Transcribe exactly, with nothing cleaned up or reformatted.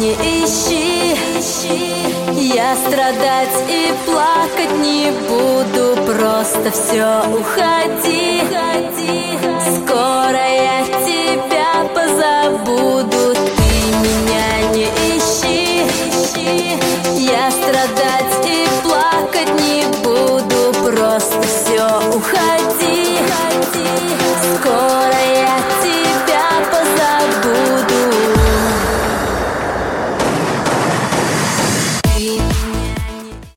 не ищи. Я страдать и плакать не буду, просто все уходи. Скоро я тебя позабуду.